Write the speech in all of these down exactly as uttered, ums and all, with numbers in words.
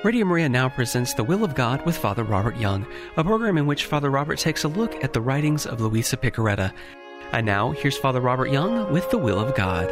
Radio Maria now presents The Will of God with Father Robert Young, a program in which Father Robert takes a look at the writings of Luisa Piccarreta. And now, here's Father Robert Young with The Will of God.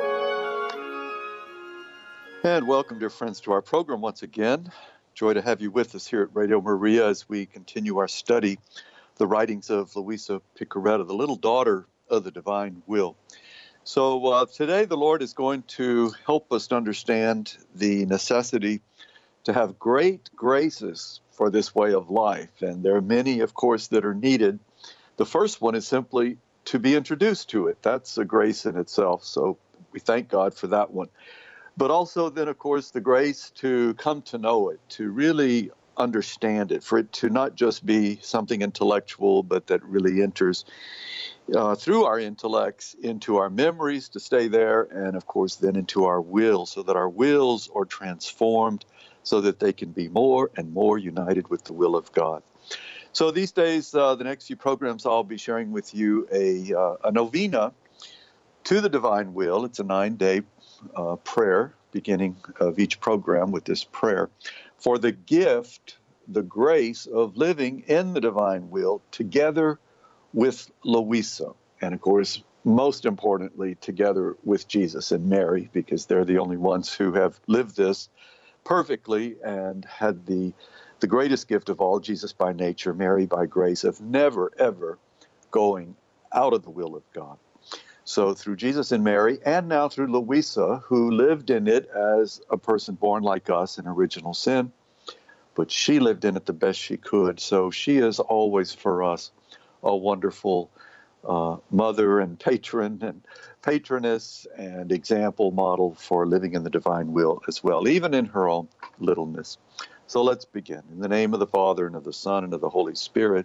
And welcome, dear friends, to our program once again. Joy to have you with us here at Radio Maria as we continue our study, the writings of Luisa Piccarreta, the little daughter of the divine will. So uh, today the Lord is going to help us to understand the necessity to have great graces for this way of life. And there are many, of course, that are needed. The first one is simply to be introduced to it. That's a grace in itself. So we thank God for that one. But also then, of course, the grace to come to know it, to really understand it, for it to not just be something intellectual, but that really enters uh, through our intellects into our memories to stay there, and of course then into our will, so that our wills are transformed so that they can be more and more united with the will of God. So these days, uh, the next few programs, I'll be sharing with you a, uh, a novena to the divine will. It's a nine-day uh, prayer, beginning of each program with this prayer, for the gift, the grace of living in the divine will together with Luisa. And of course, most importantly, together with Jesus and Mary, because they're the only ones who have lived this perfectly and had the the greatest gift of all, Jesus by nature, Mary by grace, of never, ever going out of the will of God. So through Jesus and Mary, and now through Luisa, who lived in it as a person born like us in original sin, but she lived in it the best she could. So she is always for us a wonderful uh, mother and patron and patroness and example model for living in the divine will as well, even in her own littleness. So let's begin. In the name of the Father, and of the Son, and of the Holy Spirit.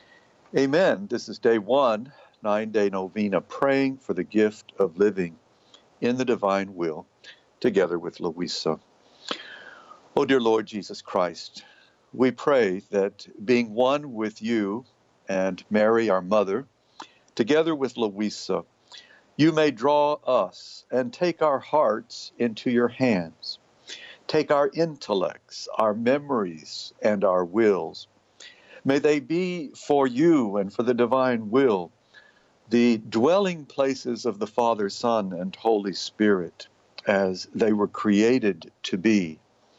Amen. This is day one, nine-day novena, praying for the gift of living in the divine will, together with Luisa. Oh, dear Lord Jesus Christ, we pray that being one with you and Mary, our mother, together with Luisa, you may draw us and take our hearts into your hands. Take our intellects, our memories, and our wills. May they be for you and for the divine will, the dwelling places of the Father, Son, and Holy Spirit, as they were created to be.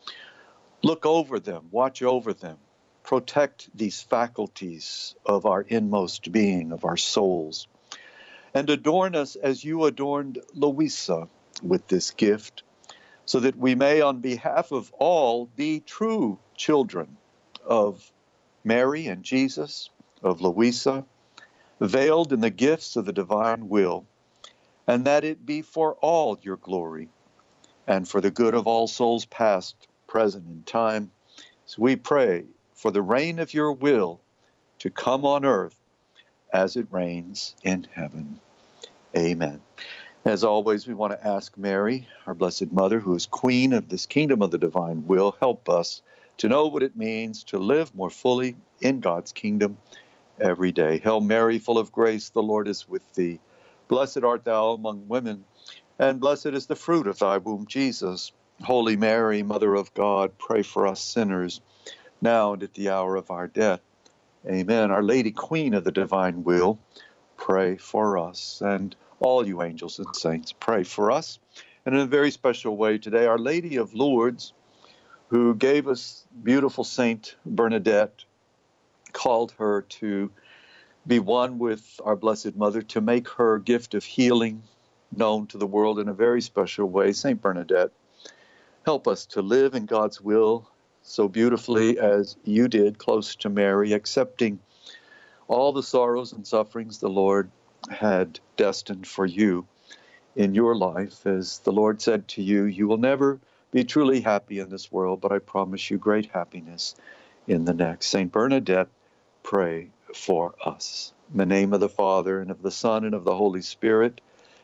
Look over them, watch over them, protect these faculties of our inmost being, of our souls, and adorn us as you adorned Luisa with this gift, so that we may, on behalf of all, be true children of Mary and Jesus, of Luisa, veiled in the gifts of the divine will, and that it be for all your glory, and for the good of all souls past, present, and time. So we pray for the reign of your will to come on earth as it reigns in heaven. Amen. As always, we want to ask Mary, our Blessed Mother, who is Queen of this kingdom of the divine will, help us to know what it means to live more fully in God's kingdom every day. Hail Mary, full of grace, the Lord is with thee. Blessed art thou among women, and blessed is the fruit of thy womb, Jesus. Holy Mary, Mother of God, pray for us sinners, now and at the hour of our death. Amen. Our Lady, Queen of the divine will, pray for us. And all you angels and saints, pray for us. And in a very special way today, Our Lady of Lourdes, who gave us beautiful Saint Bernadette, called her to be one with our Blessed Mother, to make her gift of healing known to the world in a very special way. Saint Bernadette, help us to live in God's will so beautifully as you did, close to Mary, accepting all the sorrows and sufferings the Lord had destined for you in your life. As the Lord said to you, you will never be truly happy in this world, but I promise you great happiness in the next. Saint Bernadette, pray for us. In the name of the Father, and of the Son, and of the Holy Spirit.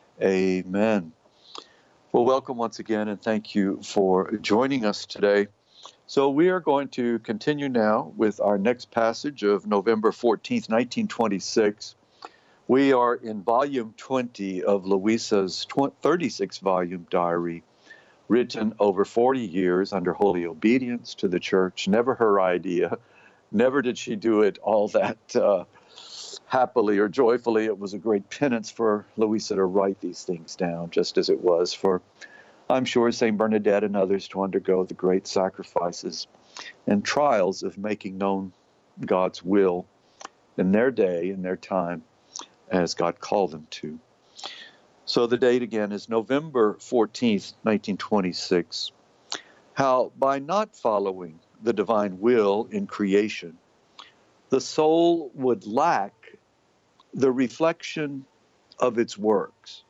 Amen. Well, welcome once again, and thank you for joining us today. So we are going to continue now with our next passage of November fourteenth, nineteen twenty-six. We are in volume twenty of Luisa's thirty-six volume diary, written over forty years under holy obedience to the church, never her idea. Never did she do it all that uh, happily or joyfully. It was a great penance for Louisa to write these things down, just as it was for, I'm sure, Saint Bernadette and others to undergo the great sacrifices and trials of making known God's will in their day, in their time, as God called them to. So the date again is November fourteenth, nineteen twenty-six. How by not following the divine will in creation, the soul would lack the reflection of its works,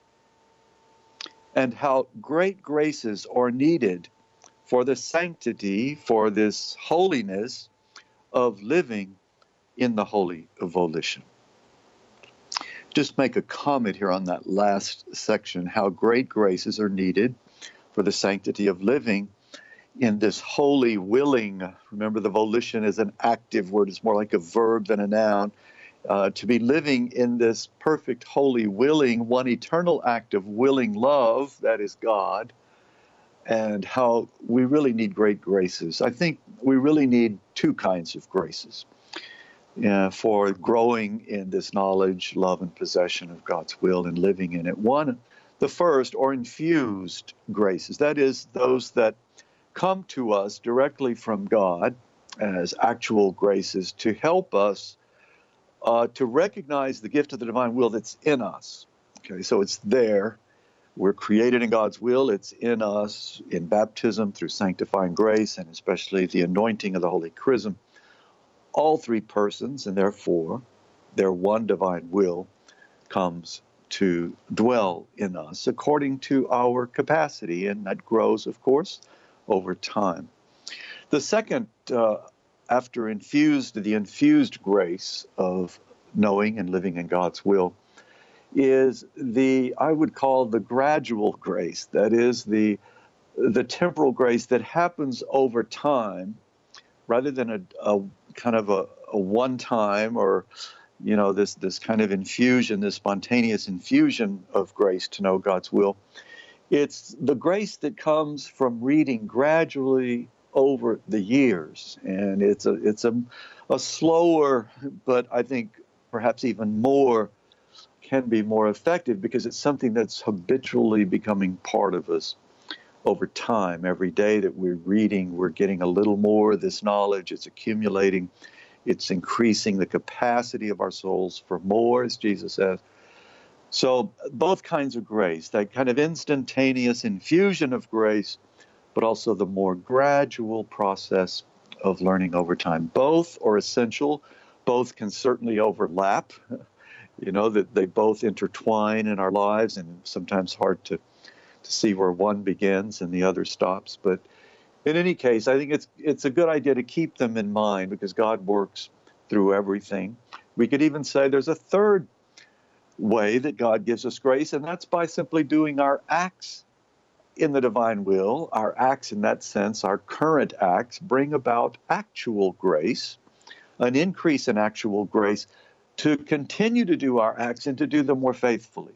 and how great graces are needed for the sanctity, for this holiness of living in the holy volition. Just make a comment here on that last section, how great graces are needed for the sanctity of living in this holy willing. Remember, the volition is an active word. It's more like a verb than a noun. Uh, to be living in this perfect, holy, willing, one eternal act of willing love, that is God, and how we really need great graces. I think we really need two kinds of graces uh, for growing in this knowledge, love, and possession of God's will and living in it. One, the first, are infused graces. That is, those that come to us directly from God as actual graces to help us uh, to recognize the gift of the divine will that's in us. Okay, so it's there. We're created in God's will. It's in us in baptism through sanctifying grace and especially the anointing of the Holy Chrism. All three persons, and therefore their one divine will, comes to dwell in us according to our capacity, and that grows, of course, over time. The second, uh, after infused, the infused grace of knowing and living in God's will, is the, I would call the gradual grace. That is the the temporal grace that happens over time, rather than a, a kind of a, a one-time or, you know, this this kind of infusion, this spontaneous infusion of grace to know God's will. It's the grace that comes from reading gradually over the years, and it's a it's a, a slower, but I think perhaps even more, can be more effective because it's something that's habitually becoming part of us over time. Every day that we're reading, we're getting a little more of this knowledge. It's accumulating. It's increasing the capacity of our souls for more, as Jesus says. So both kinds of grace, that kind of instantaneous infusion of grace, but also the more gradual process of learning over time. Both are essential. Both can certainly overlap. You know, that they both intertwine in our lives, and sometimes hard to, to see where one begins and the other stops. But in any case, I think it's it's a good idea to keep them in mind because God works through everything. We could even say there's a third way that God gives us grace, and that's by simply doing our acts in the divine will. Our acts, in that sense, our current acts, bring about actual grace, an increase in actual grace, to continue to do our acts and to do them more faithfully.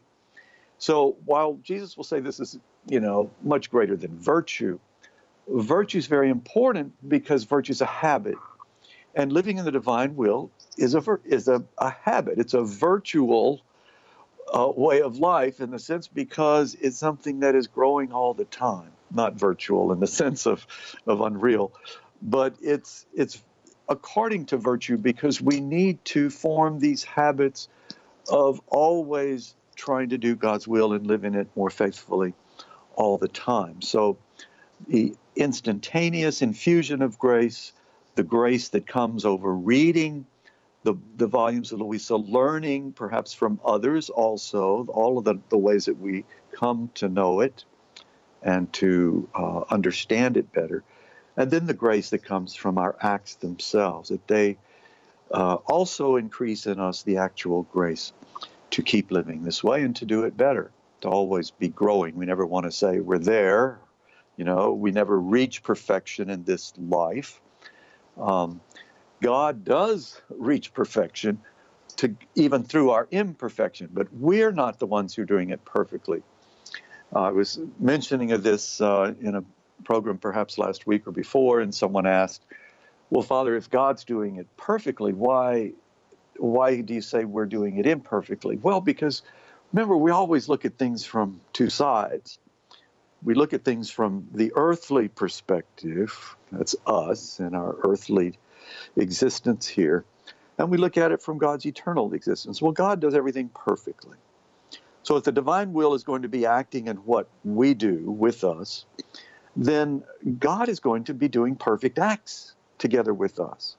So while Jesus will say this is, you know, much greater than virtue, virtue is very important because virtue is a habit. And living in the divine will is a is a, a habit. It's a virtual uh, way of life in the sense because it's something that is growing all the time. Not virtual in the sense of, of unreal, but it's it's according to virtue because we need to form these habits of always trying to do God's will and live in it more faithfully all the time. So the instantaneous infusion of grace, the grace that comes over reading the, the volumes of Louisa, learning perhaps from others also, all of the, the ways that we come to know it and to uh, understand it better. And then the grace that comes from our acts themselves, that they uh, also increase in us the actual grace to keep living this way and to do it better, to always be growing. We never want to say we're there. You know, we never reach perfection in this life. Um, God does reach perfection to even through our imperfection, but we're not the ones who are doing it perfectly. Uh, I was mentioning of this uh, in a program perhaps last week or before, and someone asked, well, Father, if God's doing it perfectly, why why do you say we're doing it imperfectly? Well, because remember, we always look at things from two sides. We look at things from the earthly perspective, that's us and our earthly existence here, and we look at it from God's eternal existence. Well, God does everything perfectly. So if the divine will is going to be acting in what we do with us, then God is going to be doing perfect acts together with us.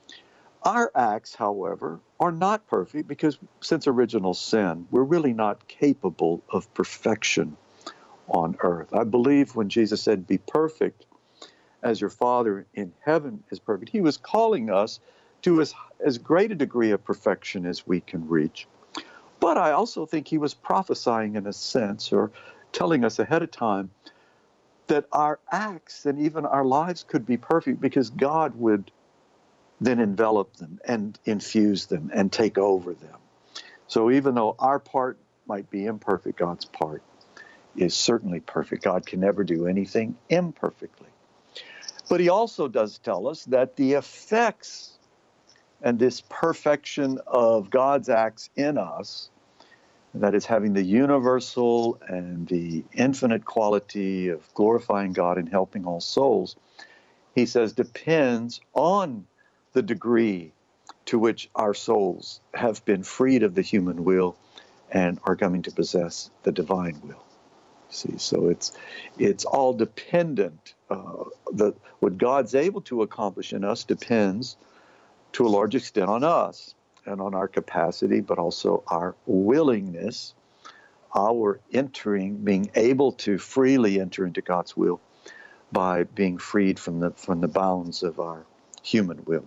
Our acts, however, are not perfect because since original sin, we're really not capable of perfection on earth. I believe when Jesus said, be perfect as your Father in heaven is perfect, he was calling us to as, as great a degree of perfection as we can reach. But I also think he was prophesying in a sense, or telling us ahead of time, that our acts and even our lives could be perfect because God would then envelop them and infuse them and take over them. So even though our part might be imperfect, God's part is certainly perfect. God can never do anything imperfectly. But he also does tell us that the effects and this perfection of God's acts in us, that is having the universal and the infinite quality of glorifying God and helping all souls, he says depends on the degree to which our souls have been freed of the human will and are coming to possess the divine will. See, so it's it's all dependent. Uh, the, what God's able to accomplish in us depends to a large extent on us and on our capacity, but also our willingness, our entering, being able to freely enter into God's will by being freed from the from the bounds of our human will.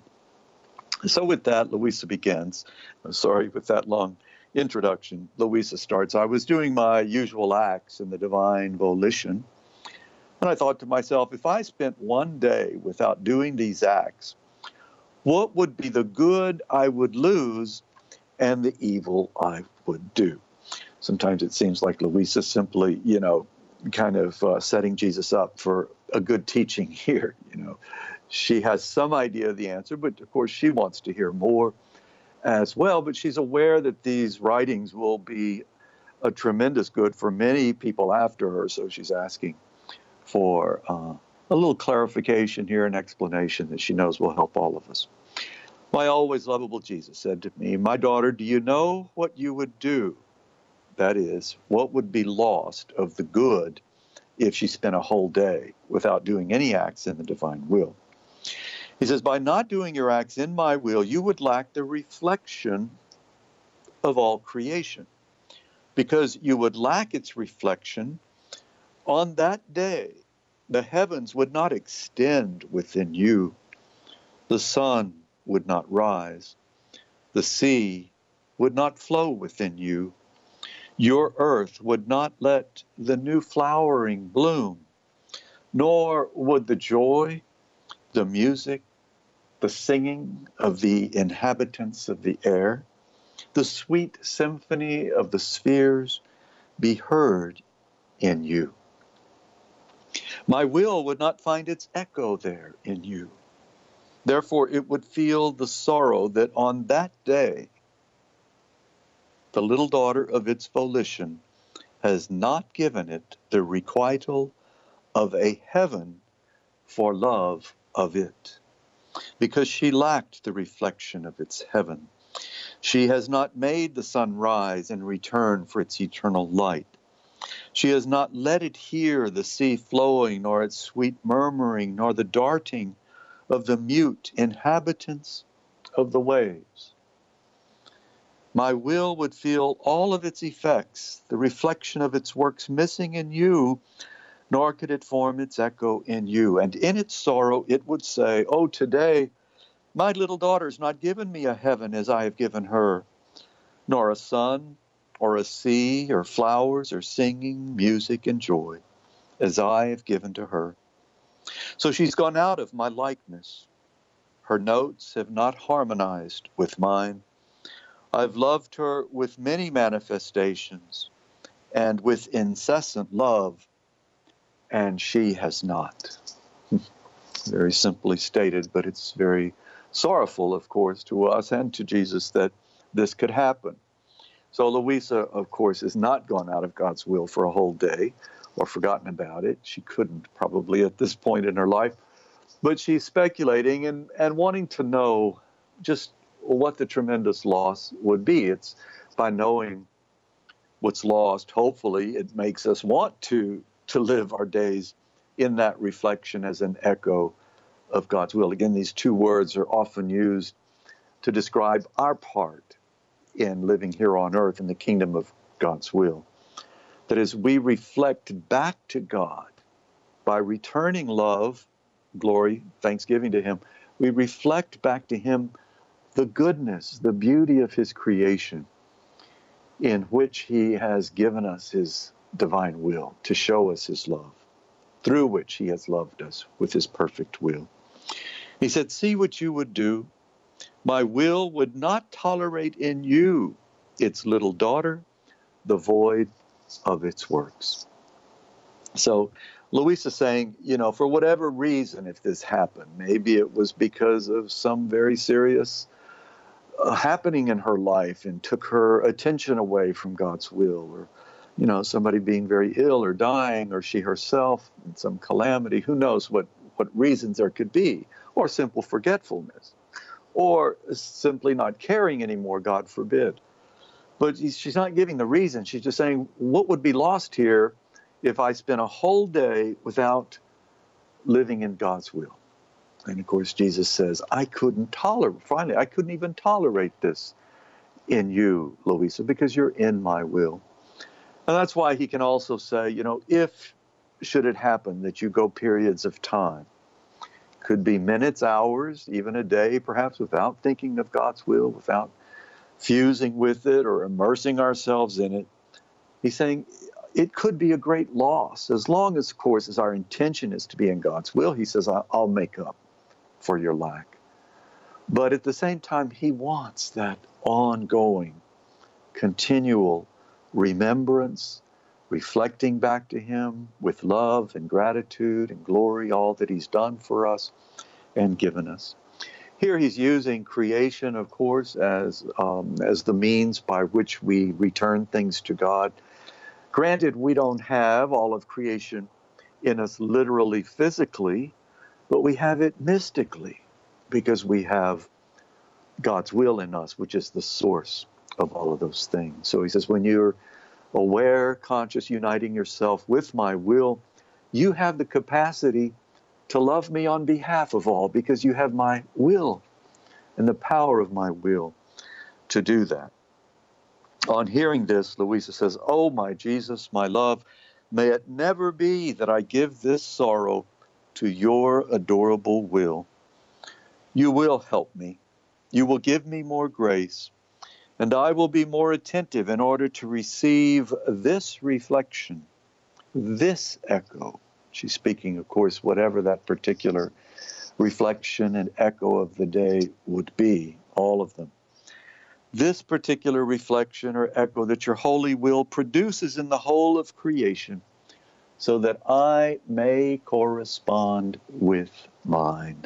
So with that, Louisa begins. I'm sorry, with that long introduction, Louisa starts. I was doing my usual acts in the divine volition, and I thought to myself, if I spent one day without doing these acts, what would be the good I would lose and the evil I would do? Sometimes it seems like Louisa simply, you know, kind of uh, setting Jesus up for a good teaching here, you know. She has some idea of the answer, but of course she wants to hear more as well. But she's aware that these writings will be a tremendous good for many people after her, so she's asking for uh, a little clarification here, an explanation that she knows will help all of us. My always lovable Jesus said to me, my daughter, do you know what you would do? That is, what would be lost of the good if she spent a whole day without doing any acts in the divine will? He says, by not doing your acts in my will, you would lack the reflection of all creation. Because you would lack its reflection, on that day, the heavens would not extend within you. The sun would not rise. The sea would not flow within you. Your earth would not let the new flowering bloom, nor would the joy, the music, the singing of the inhabitants of the air, the sweet symphony of the spheres be heard in you. My will would not find its echo there in you. Therefore, it would feel the sorrow that on that day, the little daughter of its volition has not given it the requital of a heaven for love of it, because she lacked the reflection of its heaven. She has not made the sun rise in return for its eternal light. She has not let it hear the sea flowing, nor its sweet murmuring, nor the darting of the mute inhabitants of the waves. My will would feel all of its effects, the reflection of its works missing in you, nor could it form its echo in you. And in its sorrow it would say, oh, today my little daughter's not given me a heaven as I have given her, nor a sun, or a sea, or flowers, or singing, music, and joy, as I have given to her. So she's gone out of my likeness. Her notes have not harmonized with mine. I've loved her with many manifestations, and with incessant love, and she has not. Very simply stated, but it's very sorrowful, of course, to us and to Jesus that this could happen. So Louisa, of course, is not gone out of God's will for a whole day or forgotten about it. She couldn't probably at this point in her life. But she's speculating and, and wanting to know just what the tremendous loss would be. It's by knowing what's lost, hopefully, it makes us want to, to live our days in that reflection as an echo of God's will. Again, these two words are often used to describe our part in living here on earth in the kingdom of God's will. That is, we reflect back to God by returning love, glory, thanksgiving to Him. We reflect back to Him the goodness, the beauty of His creation, in which He has given us His divine will to show us His love, through which He has loved us with His perfect will. He said, see what you would do. My will would not tolerate in you, its little daughter, the void of its works. So Louisa saying, you know, for whatever reason, if this happened, maybe it was because of some very serious uh, happening in her life and took her attention away from God's will, or, you know, somebody being very ill or dying, or she herself in some calamity, who knows what, what reasons there could be, or simple forgetfulness, or simply not caring anymore, God forbid. But she's not giving the reason. She's just saying, what would be lost here if I spent a whole day without living in God's will? And of course, Jesus says, I couldn't tolerate, finally, I couldn't even tolerate this in you, Louisa, because you're in my will. And that's why he can also say, you know, if, should it happen that you go periods of time, could be minutes, hours, even a day, perhaps, without thinking of God's will, without fusing with it or immersing ourselves in it. He's saying it could be a great loss, as long as, of course, as our intention is to be in God's will. He says, I'll make up for your lack. But at the same time, he wants that ongoing, continual remembrance, reflecting back to him with love and gratitude and glory, all that he's done for us and given us. Here he's using creation, of course, as um, as the means by which we return things to God. Granted, we don't have all of creation in us literally, physically, but we have it mystically, because we have God's will in us, which is the source of all of those things. So he says, when you're aware, conscious, uniting yourself with my will, you have the capacity to love me on behalf of all, because you have my will and the power of my will to do that. On hearing this, Louisa says, oh, my Jesus, my love, may it never be that I give this sorrow to your adorable will. You will help me. You will give me more grace, and I will be more attentive in order to receive this reflection, this echo. She's speaking, of course, whatever that particular reflection and echo of the day would be, all of them. This particular reflection or echo that your holy will produces in the whole of creation, so that I may correspond with mine.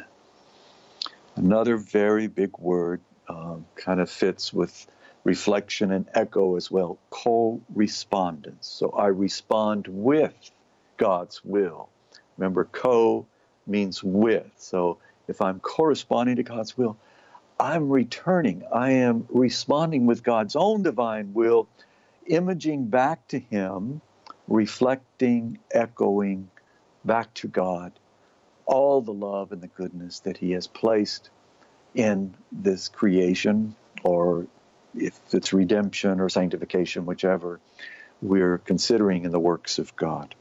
Another very big word, um, kind of fits with reflection and echo as well, correspondence. So I respond with God's will. Remember, co means with. So if I'm corresponding to God's will, I'm returning. I am responding with God's own divine will, imaging back to him, reflecting, echoing back to God all the love and the goodness that he has placed in this creation, or if it's redemption or sanctification, whichever we're considering in the works of God.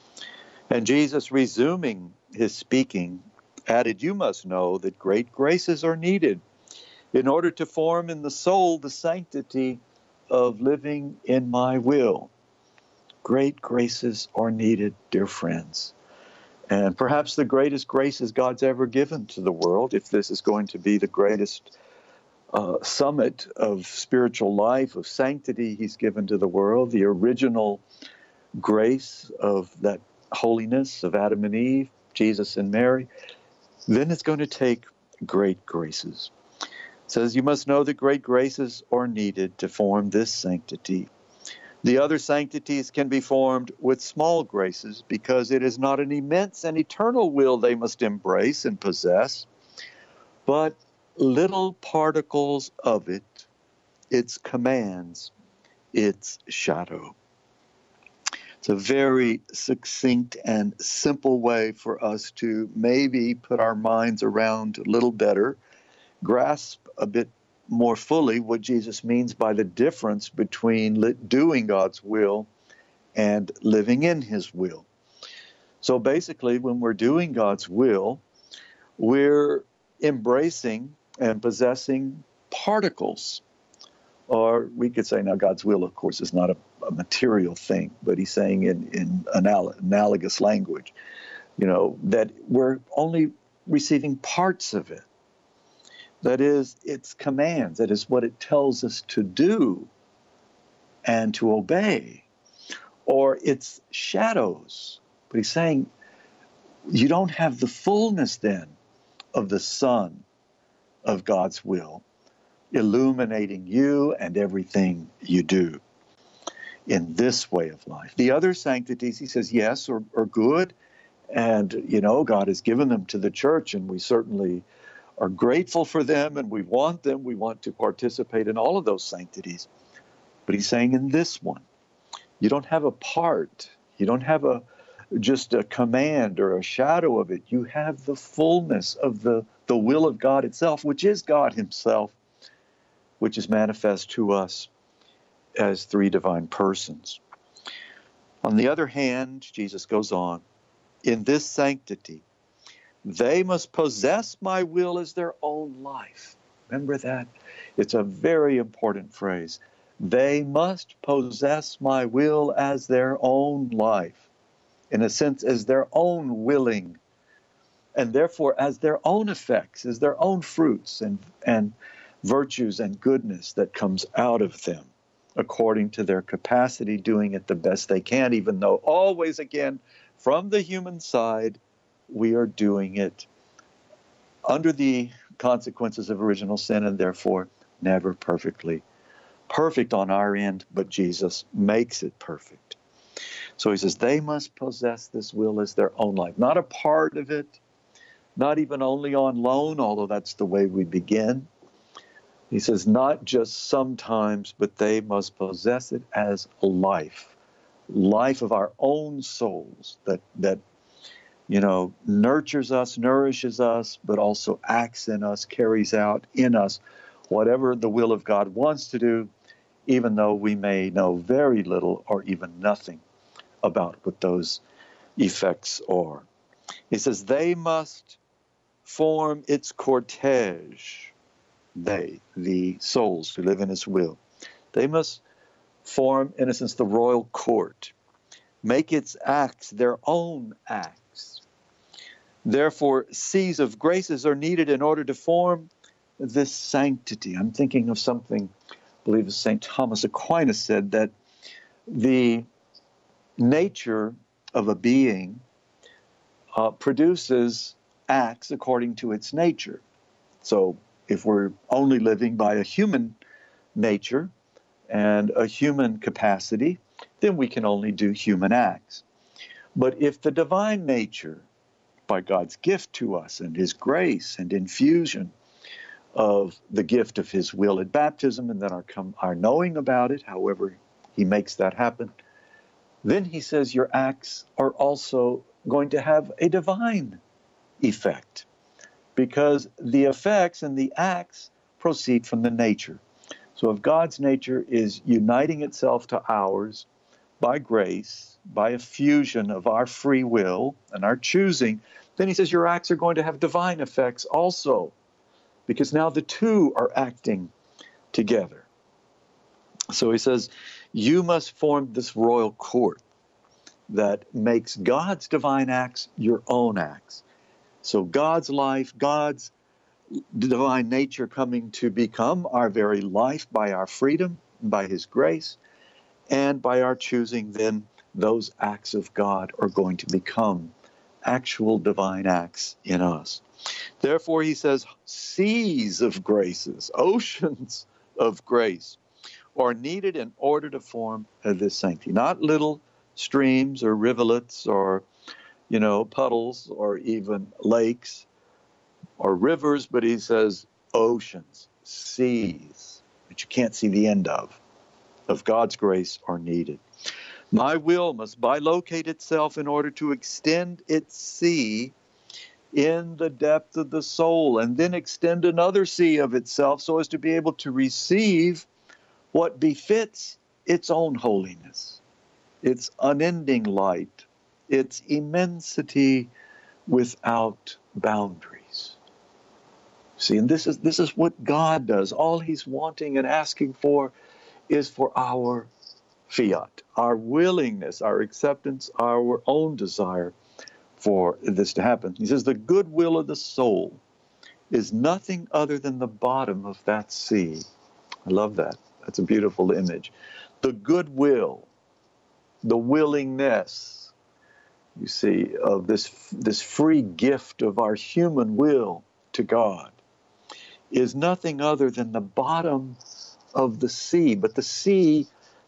And Jesus, resuming his speaking, added, you must know that great graces are needed in order to form in the soul the sanctity of living in my will. Great graces are needed, dear friends. And perhaps the greatest graces God's ever given to the world, if this is going to be the greatest uh, summit of spiritual life, of sanctity he's given to the world, the original grace of that holiness of Adam and Eve, Jesus and Mary, then it's going to take great graces. It says, you must know that great graces are needed to form this sanctity. The other sanctities can be formed with small graces because it is not an immense and eternal will they must embrace and possess, but little particles of it, its commands, its shadow. It's a very succinct and simple way for us to maybe put our minds around a little better, grasp a bit more fully what Jesus means by the difference between doing God's will and living in his will. So basically, when we're doing God's will, we're embracing and possessing particles. Or we could say, now God's will, of course, is not a, a material thing, but he's saying in, in anal- analogous language, you know, that we're only receiving parts of it. That is, its commands, that is what it tells us to do and to obey, or its shadows. But he's saying you don't have the fullness then of the sun of God's will illuminating you and everything you do in this way of life. The other sanctities, he says, yes, are, are good. And, you know, God has given them to the church, and we certainly are grateful for them, and we want them. We want to participate in all of those sanctities. But he's saying in this one, you don't have a part. You don't have a just a command or a shadow of it. You have the fullness of the, the will of God itself, which is God himself, which is manifest to us as three divine persons. On the other hand, Jesus goes on, in this sanctity, they must possess my will as their own life. Remember that? It's a very important phrase. They must possess my will as their own life, in a sense, as their own willing, and therefore as their own effects, as their own fruits and, and virtues and goodness that comes out of them, according to their capacity, doing it the best they can, even though always, again, from the human side, we are doing it under the consequences of original sin, and therefore never perfectly perfect on our end, but Jesus makes it perfect. So he says they must possess this will as their own life, not a part of it, not even only on loan, although that's the way we begin. He says not just sometimes, but they must possess it as a life, life of our own souls that, that you know, nurtures us, nourishes us, but also acts in us, carries out in us whatever the will of God wants to do, even though we may know very little or even nothing about what those effects are. He says they must form its cortege, they, the souls who live in his will. They must form, in a sense, the royal court, make its acts their own acts. Therefore, seas of graces are needed in order to form this sanctity. I'm thinking of something, I believe Saint Thomas Aquinas said, that the nature of a being uh, produces acts according to its nature. So if we're only living by a human nature and a human capacity, then we can only do human acts. But if the divine nature, by God's gift to us and his grace and infusion of the gift of his will at baptism, and then our, come, our knowing about it, however he makes that happen, then he says your acts are also going to have a divine effect, because the effects and the acts proceed from the nature. So if God's nature is uniting itself to ours by grace, by a fusion of our free will and our choosing, then he says your acts are going to have divine effects also, because now the two are acting together. So he says, you must form this royal court that makes God's divine acts your own acts. So God's life, God's the divine nature coming to become our very life by our freedom, by his grace, and by our choosing, then those acts of God are going to become actual divine acts in us. Therefore, he says, seas of graces, oceans of grace are needed in order to form this sanctity. Not little streams or rivulets or, you know, puddles or even lakes or rivers, but he says oceans, seas that you can't see the end of, of God's grace are needed. My will must bilocate itself in order to extend its sea in the depth of the soul, and then extend another sea of itself so as to be able to receive what befits its own holiness, its unending light, its immensity without boundaries. See, and this is this is what God does. All he's wanting and asking for is for our fiat, our willingness, our acceptance, our own desire for this to happen. He says the goodwill of the soul is nothing other than the bottom of that sea. I love that. That's a beautiful image. The goodwill, the willingness, you see, of this, this free gift of our human will to God is nothing other than the bottom of the sea. But the sea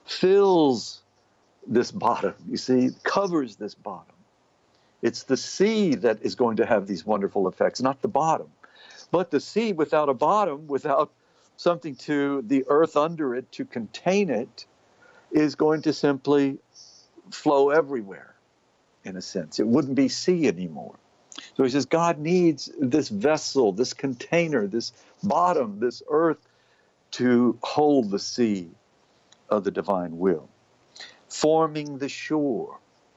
fills this bottom, you see, covers this bottom. It's the sea that is going to have these wonderful effects, not the bottom. But the sea without a bottom, without something to the earth under it to contain it, is going to simply flow everywhere, in a sense. It wouldn't be sea anymore. So he says God needs this vessel, this container, this bottom, this earth to hold the sea of the divine will. Forming the shore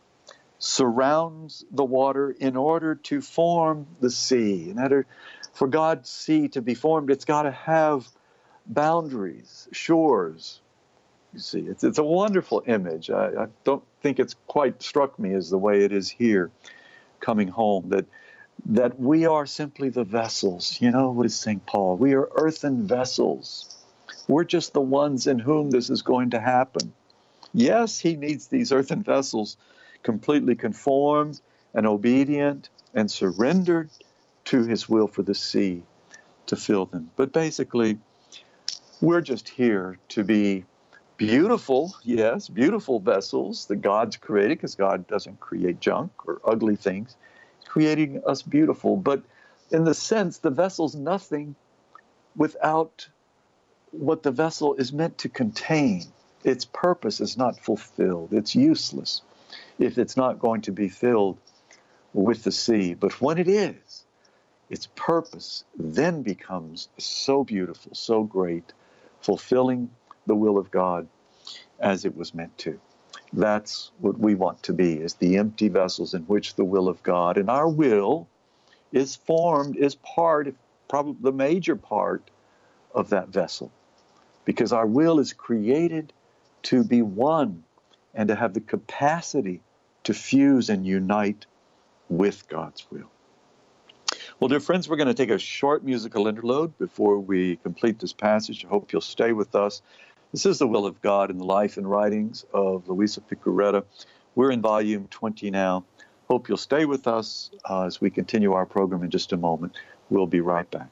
surrounds the water in order to form the sea. In order for God's sea to be formed, it's got to have boundaries, shores. You see, it's, it's a wonderful image. I, I don't think it's quite struck me as the way it is here, coming home, that that we are simply the vessels. You know, what is Saint Paul? We are earthen vessels. We're just the ones in whom this is going to happen. Yes, he needs these earthen vessels completely conformed and obedient and surrendered to his will for the sea to fill them. But basically, we're just here to be beautiful, yes, beautiful vessels that God's created, because God doesn't create junk or ugly things. He's creating us beautiful. But in the sense, the vessel's nothing without what the vessel is meant to contain. Its purpose is not fulfilled. It's useless if it's not going to be filled with the sea. But when it is, its purpose then becomes so beautiful, so great, fulfilling the will of God as it was meant to. That's what we want to be, is the empty vessels in which the will of God, and our will is formed, is part, probably the major part of that vessel, because our will is created to be one and to have the capacity to fuse and unite with God's will. Well, dear friends, we're going to take a short musical interlude before we complete this passage. I hope you'll stay with us. This is the will of God in the life and writings of Luisa Piccarreta. We're in volume twenty now. Hope you'll stay with us uh, as we continue our program in just a moment. We'll be right back.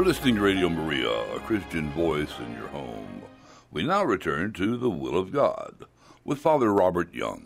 You're listening to Radio Maria, a Christian voice in your home. We now return to the Will of God with Father Robert Young.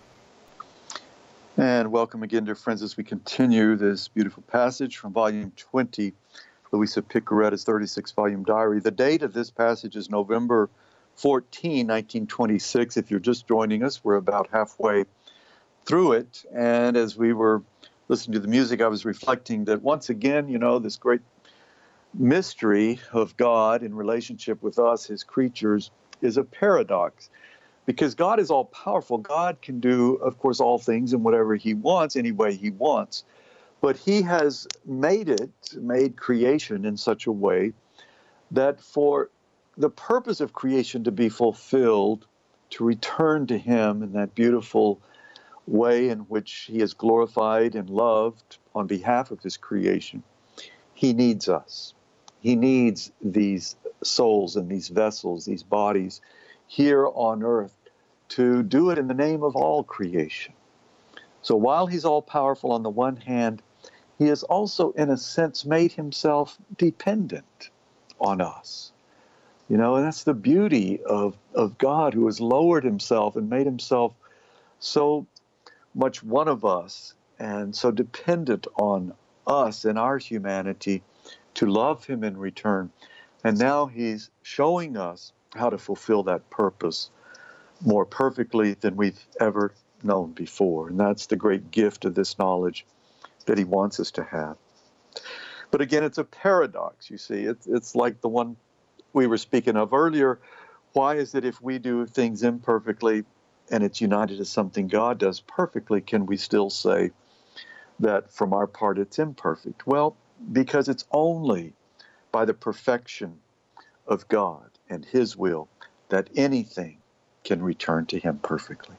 And welcome again, dear friends, as we continue this beautiful passage from Volume twenty, Luisa Piccaretta's thirty-six volume diary. The date of this passage is November fourteenth, nineteen twenty-six. If you're just joining us, we're about halfway through it. And as we were listening to the music, I was reflecting that once again, you know, this great mystery of God in relationship with us, his creatures, is a paradox. Because God is all-powerful. God can do, of course, all things and whatever he wants, any way he wants. But he has made it, made creation in such a way that for the purpose of creation to be fulfilled, to return to him in that beautiful way in which he is glorified and loved on behalf of his creation, he needs us. He needs these souls and these vessels, these bodies here on earth to do it in the name of all creation. So while he's all-powerful on the one hand, he has also, in a sense, made himself dependent on us. You know, and that's the beauty of, of God, who has lowered himself and made himself so much one of us and so dependent on us and our humanity to love him in return. And now he's showing us how to fulfill that purpose more perfectly than we've ever known before. And that's the great gift of this knowledge that he wants us to have. But again, it's a paradox, you see. It's, it's like the one we were speaking of earlier. Why is it if we do things imperfectly and it's united to something God does perfectly, can we still say that from our part it's imperfect? Well, because it's only by the perfection of God and his will that anything can return to him perfectly.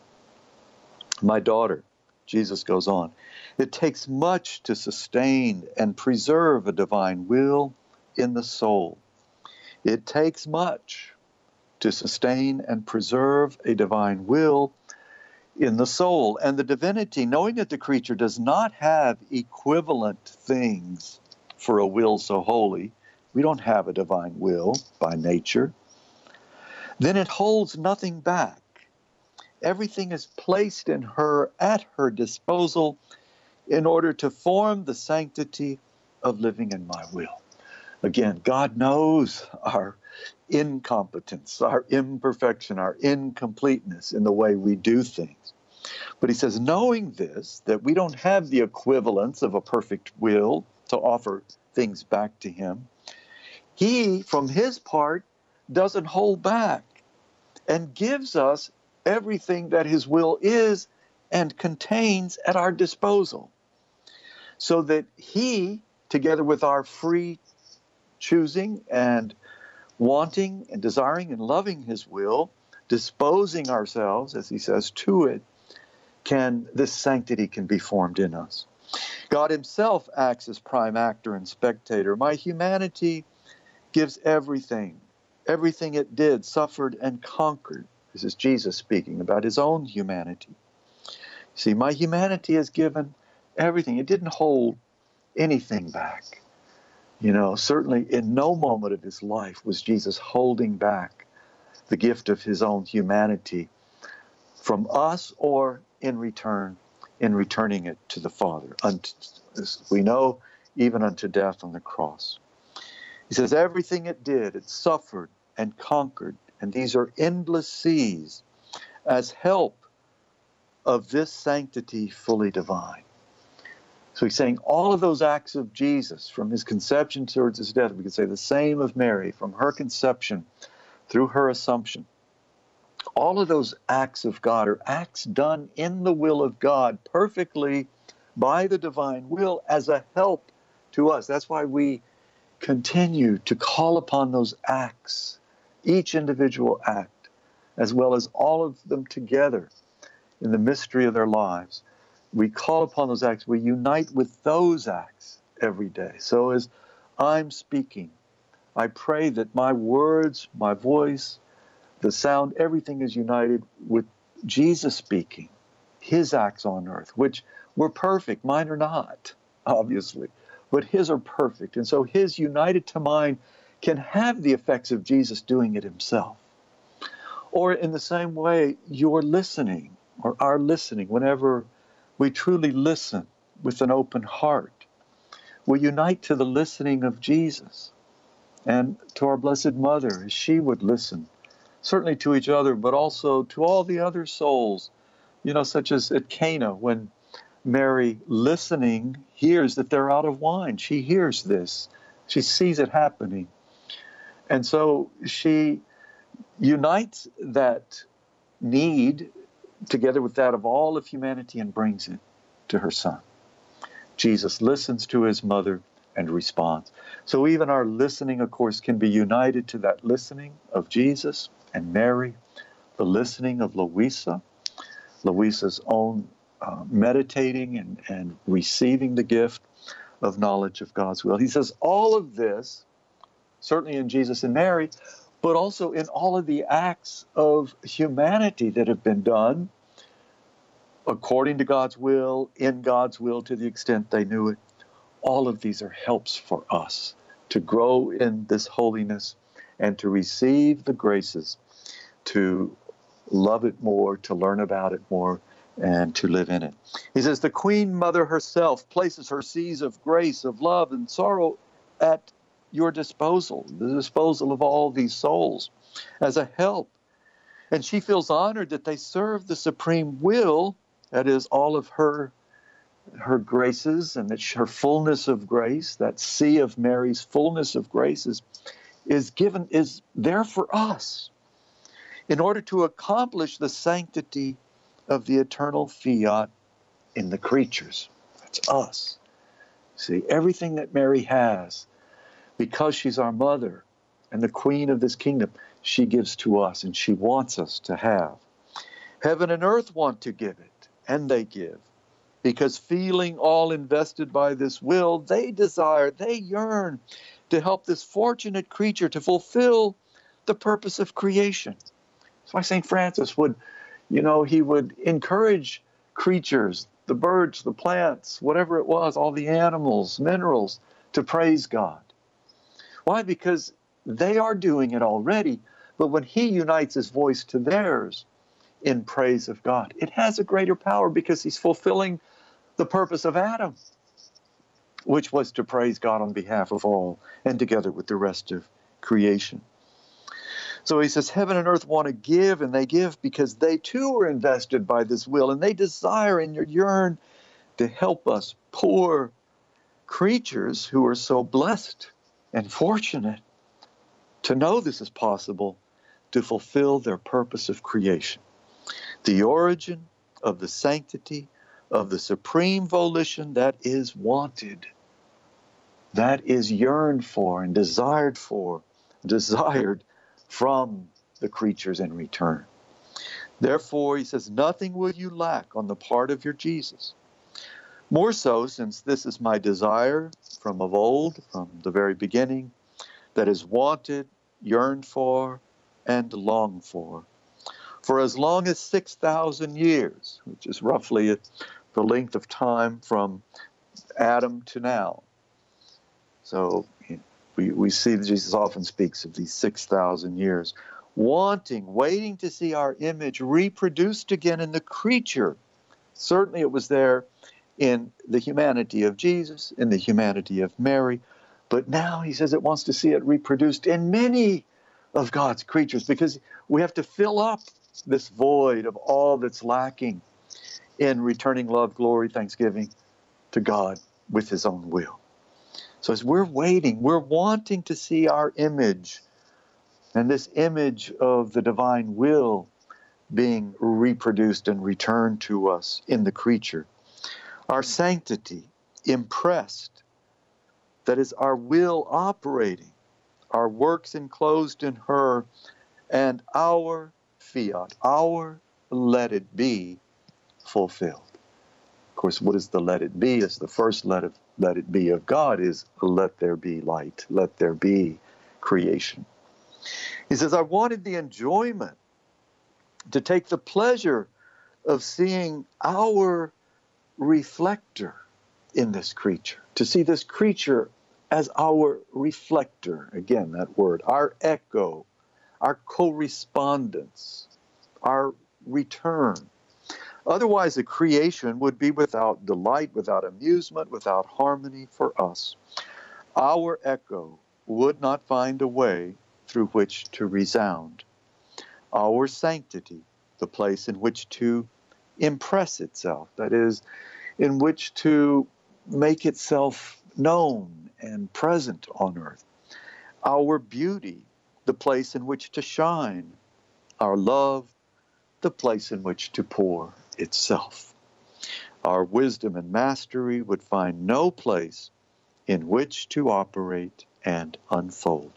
My daughter, Jesus goes on, it takes much to sustain and preserve a divine will in the soul. It takes much to sustain and preserve a divine will in the soul. And the divinity, knowing that the creature does not have equivalent things for a will so holy, we don't have a divine will by nature, then it holds nothing back. Everything is placed in her, at her disposal, in order to form the sanctity of living in my will. Again, God knows our incompetence, our imperfection, our incompleteness in the way we do things. But he says, knowing this, that we don't have the equivalence of a perfect will to offer things back to him, he, from his part, doesn't hold back and gives us everything that his will is and contains at our disposal, so that he, together with our free choosing and wanting and desiring and loving his will, disposing ourselves, as he says, to it, can this sanctity can be formed in us. God himself acts as prime actor and spectator. My humanity gives everything. Everything it did, suffered, and conquered. This is Jesus speaking about his own humanity. See, my humanity has given everything. It didn't hold anything back. You know, certainly in no moment of his life was Jesus holding back the gift of his own humanity from us, or in return, in returning it to the Father. As we know, even unto death on the cross. He says, everything it did, it suffered and conquered, and these are endless seas, as help of this sanctity fully divine. So he's saying all of those acts of Jesus, from his conception towards his death, we could say the same of Mary, from her conception through her assumption. All of those acts of God are acts done in the will of God, perfectly by the divine will, as a help to us. That's why we continue to call upon those acts, each individual act, as well as all of them together in the mystery of their lives. We call upon those acts. We unite with those acts every day. So as I'm speaking, I pray that my words, my voice, the sound, everything is united with Jesus speaking, his acts on earth, which were perfect. Mine are not, obviously. but his are perfect. And so his united to mine can have the effects of Jesus doing it himself. Or in the same way, your listening, or our listening, whenever we truly listen with an open heart, we unite to the listening of Jesus and to our Blessed Mother as she would listen, certainly to each other, but also to all the other souls, you know, such as at Cana, when Mary, listening, hears that they're out of wine. She hears this. She sees it happening. And so she unites that need together with that of all of humanity and brings it to her Son. Jesus listens to his mother and responds. So even our listening, of course, can be united to that listening of Jesus and Mary, the listening of Louisa, Louisa's own uh, meditating and, and receiving the gift of knowledge of God's will. He says all of this, certainly in Jesus and Mary, but also in all of the acts of humanity that have been done according to God's will, in God's will to the extent they knew it. All of these are helps for us to grow in this holiness and to receive the graces, to love it more, to learn about it more, and to live in it. He says, the Queen Mother herself places her seas of grace, of love, and sorrow at your disposal, the disposal of all these souls, as a help. And she feels honored that they serve the supreme will, that is, all of her her graces and that her fullness of grace, that sea of Mary's fullness of graces, is given, is there for us in order to accomplish the sanctity of the eternal fiat in the creatures. That's us. See, everything that Mary has, because she's our mother and the queen of this kingdom, she gives to us and she wants us to have. Heaven and earth want to give it, and they give. Because feeling all invested by this will, they desire, they yearn to help this fortunate creature to fulfill the purpose of creation. That's why Saint Francis would, you know, he would encourage creatures, the birds, the plants, whatever it was, all the animals, minerals, to praise God. Why? Because they are doing it already, but when he unites his voice to theirs in praise of God, it has a greater power because he's fulfilling the purpose of Adam, which was to praise God on behalf of all and together with the rest of creation. So he says, heaven and earth want to give, and they give because they too are invested by this will, and they desire and yearn to help us poor creatures who are so blessed and fortunate to know this is possible, to fulfill their purpose of creation. The origin of the sanctity of the supreme volition that is wanted, that is yearned for and desired for, desired from the creatures in return. Therefore, he says, nothing will you lack on the part of your Jesus. More so, since this is my desire from of old, from the very beginning, that is wanted, yearned for, and longed for. For as long as six thousand years, which is roughly the length of time from Adam to now. So we, we see that Jesus often speaks of these six thousand years, wanting, waiting to see our image reproduced again in the creature. Certainly it was there in the humanity of Jesus, in the humanity of Mary, but now he says it wants to see it reproduced in many of God's creatures, because we have to fill up this void of all that's lacking in returning love, glory, thanksgiving to God with his own will. So as we're waiting, we're wanting to see our image, and this image of the divine will being reproduced and returned to us in the creature. Our sanctity impressed, that is our will operating, our works enclosed in her, and our fiat, our let it be fulfilled. Of course, what is the let it be? Is the first let it, let it be of God is let there be light, let there be creation. He says, I wanted the enjoyment to take the pleasure of seeing our reflector in this creature, to see this creature as our reflector, again, that word, our echo, our correspondence, our return. Otherwise, the creation would be without delight, without amusement, without harmony for us. Our echo would not find a way through which to resound. Our sanctity, the place in which to impress itself, that is, in which to make itself known and present on earth. Our beauty, the place in which to shine. Our love, the place in which to pour itself. Our wisdom and mastery would find no place in which to operate and unfold.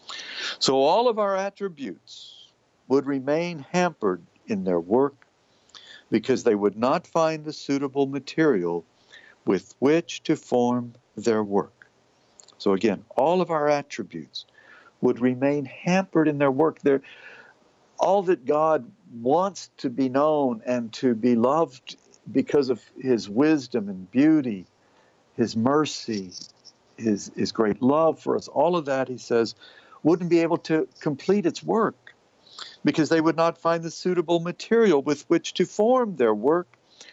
So all of our attributes would remain hampered in their work because they would not find the suitable material with which to form their work. So again, all of our attributes would remain hampered in their work. They're, all that God wants to be known and to be loved because of his wisdom and beauty, his mercy, his, his great love for us, all of that, he says, wouldn't be able to complete its work because they would not find the suitable material with which to form their work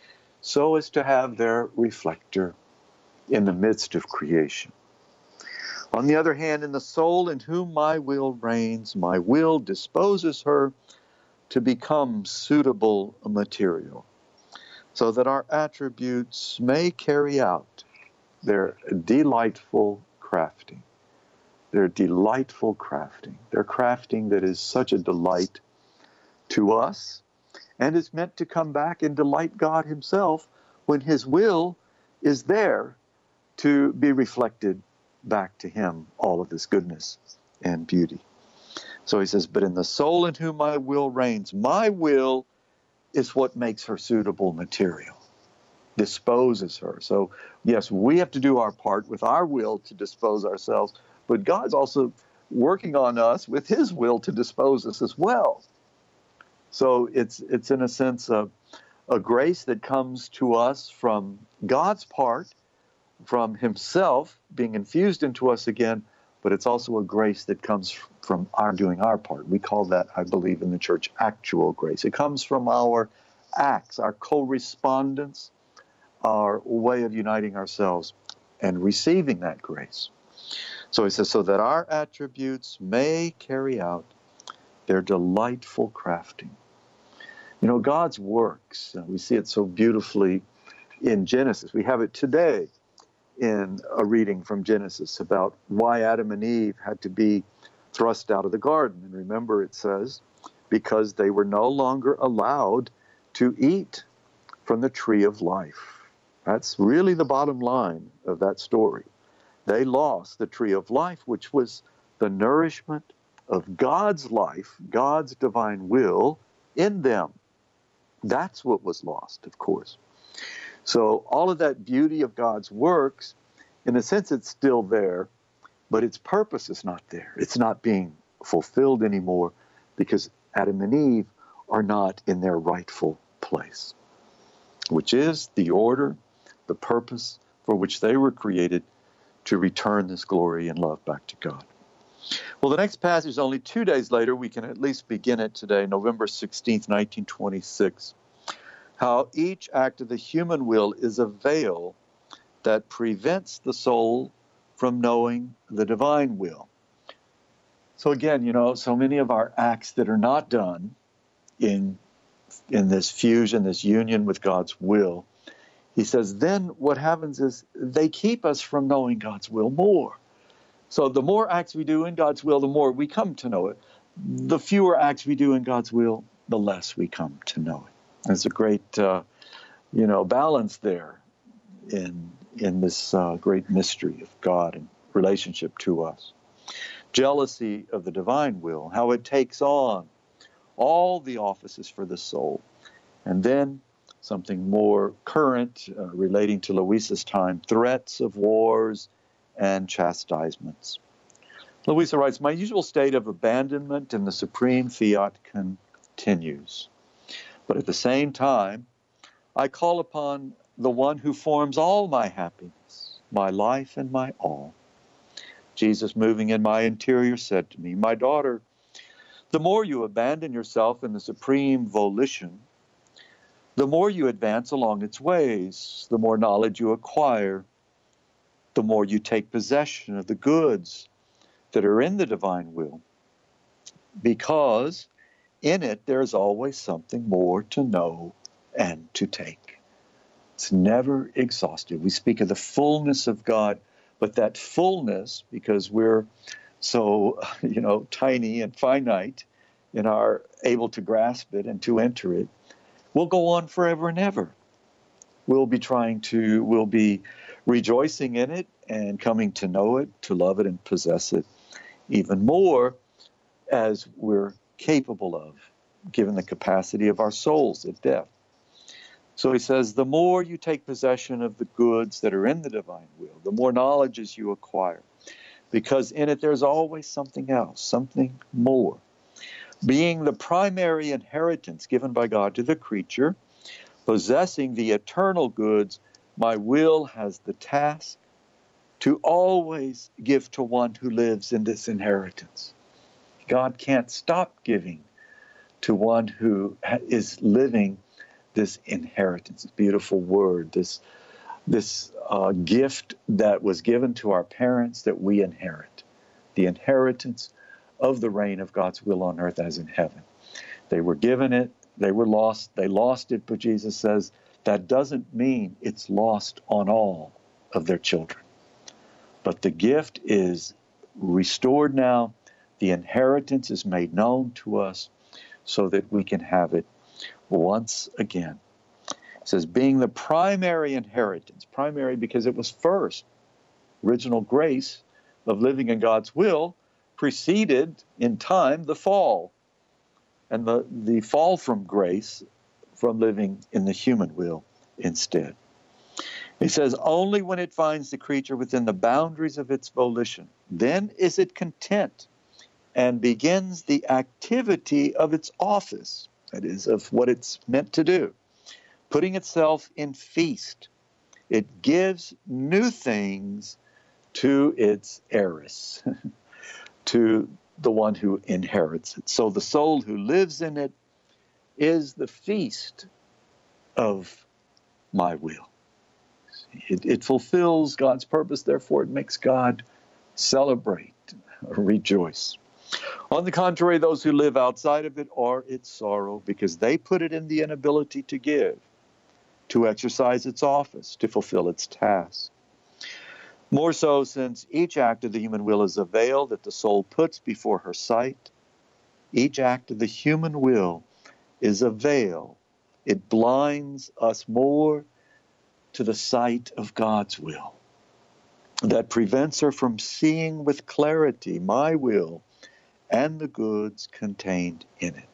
so as to have their reflector in the midst of creation. On the other hand, in the soul in whom my will reigns, my will disposes her to become suitable material, so that our attributes may carry out their delightful crafting. Their delightful crafting. Their crafting that is such a delight to us and is meant to come back and delight God himself when his will is there to be reflected back to him, all of this goodness and beauty. So he says, but in the soul in whom my will reigns, my will is what makes her suitable material, disposes her. So yes, we have to do our part with our will to dispose ourselves, but God's also working on us with his will to dispose us as well. So it's it's in a sense a, a grace that comes to us from God's part, from himself being infused into us again, but it's also a grace that comes from our doing our part. We call that, I believe, in the church, actual grace. It comes from our acts, our correspondence, our way of uniting ourselves and receiving that grace. So he says, so that our attributes may carry out their delightful crafting. You know, God's works, we see it so beautifully in Genesis. We have it today in a reading from Genesis about why Adam and Eve had to be thrust out of the garden. And remember, it says, because they were no longer allowed to eat from the tree of life. That's really the bottom line of that story. They lost the tree of life, which was the nourishment of God's life, God's divine will in them. That's what was lost, of course. So all of that beauty of God's works, in a sense, it's still there, but its purpose is not there. It's not being fulfilled anymore because Adam and Eve are not in their rightful place, which is the order, the purpose for which they were created to return this glory and love back to God. Well, the next passage is only two days later. We can at least begin it today, November sixteenth, nineteen twenty-six. How each act of the human will is a veil that prevents the soul from knowing the divine will. So again, you know, so many of our acts that are not done in, in this fusion, this union with God's will, he says, then what happens is they keep us from knowing God's will more. So the more acts we do in God's will, the more we come to know it. The fewer acts we do in God's will, the less we come to know it. There's a great, uh, you know, balance there in in this uh, great mystery of God and relationship to us. Jealousy of the divine will, how it takes on all the offices for the soul. And then something more current uh, relating to Louisa's time, threats of wars and chastisements. Louisa writes, my usual state of abandonment in the supreme fiat continues. But at the same time, I call upon the one who forms all my happiness, my life and my all. Jesus, moving in my interior, said to me, my daughter, the more you abandon yourself in the supreme volition, the more you advance along its ways, the more knowledge you acquire, the more you take possession of the goods that are in the divine will, because in it there's always something more to know and to take. It's never exhausted. We speak of the fullness of God, but that fullness, because we're so, you know, tiny and finite and are able to grasp it and to enter it, will go on forever and ever. We'll be trying to, we'll be rejoicing in it and coming to know it, to love it and possess it even more as we're capable of, given the capacity of our souls at death. So he says, the more you take possession of the goods that are in the divine will, the more knowledges you acquire, because in it there's always something else, something more. Being the primary inheritance given by God to the creature, possessing the eternal goods, my will has the task to always give to one who lives in this inheritance. God can't stop giving to one who is living this inheritance, this beautiful word, this, this uh, gift that was given to our parents that we inherit, the inheritance of the reign of God's will on earth as in heaven. They were given it, they were lost, they lost it, but Jesus says that doesn't mean it's lost on all of their children. But the gift is restored now, the inheritance is made known to us so that we can have it once again. It says, being the primary inheritance, primary because it was first, original grace of living in God's will preceded in time the fall, and the, the fall from grace from living in the human will instead. He says, only when it finds the creature within the boundaries of its volition, then is it content and begins the activity of its office, that is, of what it's meant to do, putting itself in feast. It gives new things to its heiress, to the one who inherits it. So the soul who lives in it is the feast of my will. It, it fulfills God's purpose, therefore it makes God celebrate, rejoice. On the contrary, those who live outside of it are its sorrow, because they put it in the inability to give, to exercise its office, to fulfill its task. More so, since each act of the human will is a veil that the soul puts before her sight. Each act of the human will is a veil. It blinds us more to the sight of God's will, that prevents her from seeing with clarity my will and the goods contained in it.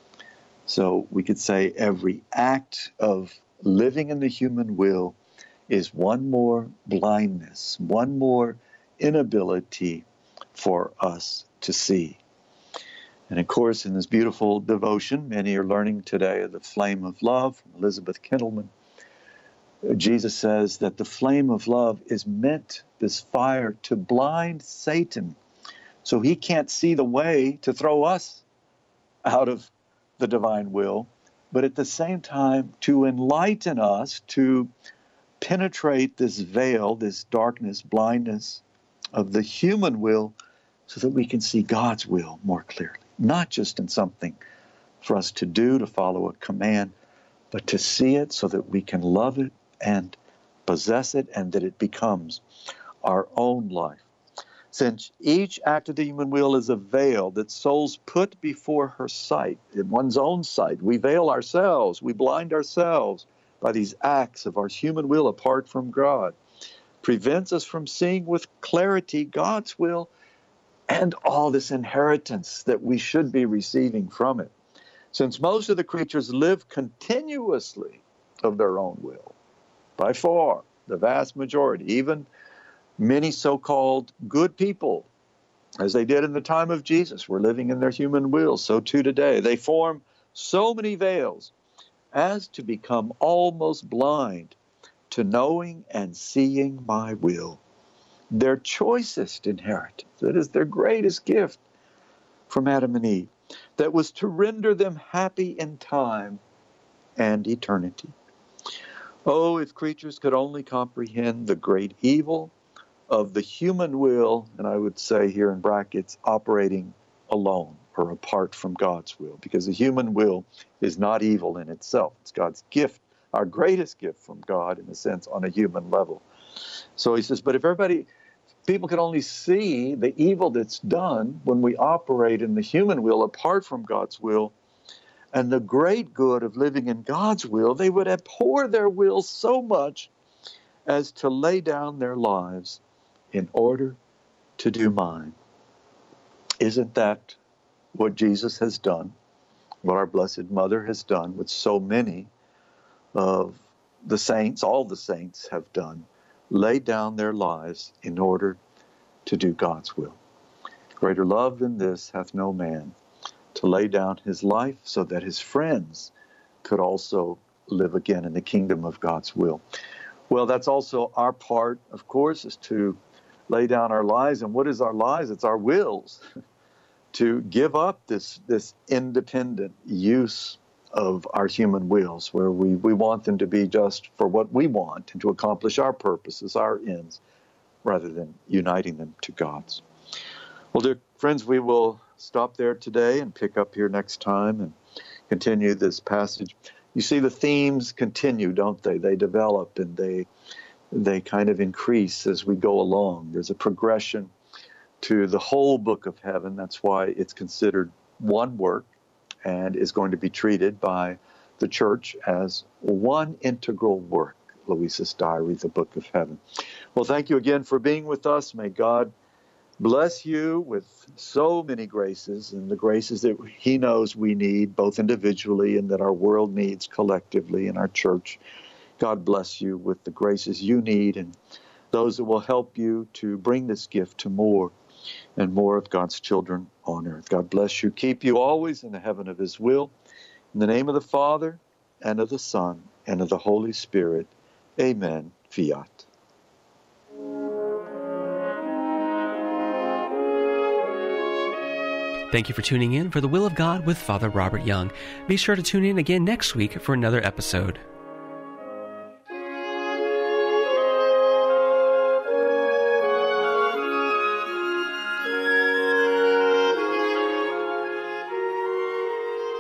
So we could say every act of living in the human will is one more blindness, one more inability for us to see. And of course, in this beautiful devotion, many are learning today of the flame of love from Elizabeth Kindleman. Jesus says that the flame of love is meant, this fire, to blind Satan, so he can't see the way to throw us out of the divine will, but at the same time to enlighten us, to penetrate this veil, this darkness, blindness of the human will, so that we can see God's will more clearly. Not just in something for us to do, to follow a command, but to see it so that we can love it and possess it, and that it becomes our own life. Since each act of the human will is a veil that souls put before her sight, in one's own sight, we veil ourselves, we blind ourselves by these acts of our human will apart from God, prevents us from seeing with clarity God's will and all this inheritance that we should be receiving from it. Since most of the creatures live continuously of their own will, by far, the vast majority, even many so-called good people, as they did in the time of Jesus, were living in their human will, so too today. They form so many veils as to become almost blind to knowing and seeing my will. Their choicest inheritance, that is their greatest gift from Adam and Eve, that was to render them happy in time and eternity. Oh, if creatures could only comprehend the great evil of the human will, and I would say here in brackets, operating alone or apart from God's will, because the human will is not evil in itself. It's God's gift, our greatest gift from God, in a sense, on a human level. So he says, but if everybody, people can only see the evil that's done when we operate in the human will apart from God's will, and the great good of living in God's will, they would abhor their will so much as to lay down their lives in order to do mine. Isn't that what Jesus has done, what our Blessed Mother has done, what so many of the saints, all the saints have done, laid down their lives in order to do God's will. Greater love than this hath no man, to lay down his life so that his friends could also live again in the kingdom of God's will. Well, that's also our part, of course, is to lay down our lives. And what is our lives? It's our wills. To give up this, this independent use of our human wills, where we, we want them to be just for what we want and to accomplish our purposes, our ends, rather than uniting them to God's. Well, dear friends, we will stop there today and pick up here next time and continue this passage. You see, the themes continue, don't they? They develop and they they kind of increase as we go along. There's a progression to the whole book of heaven. That's why it's considered one work and is going to be treated by the church as one integral work, Luisa's Diary, the book of heaven. Well, thank you again for being with us. May God bless you with so many graces, and the graces that he knows we need, both individually and that our world needs collectively in our church. God bless you with the graces you need and those that will help you to bring this gift to more and more of God's children on earth. God bless you. Keep you always in the heaven of his will. In the name of the Father, and of the Son, and of the Holy Spirit. Amen. Fiat. Thank you for tuning in for The Will of God with Father Robert Young. Be sure to tune in again next week for another episode.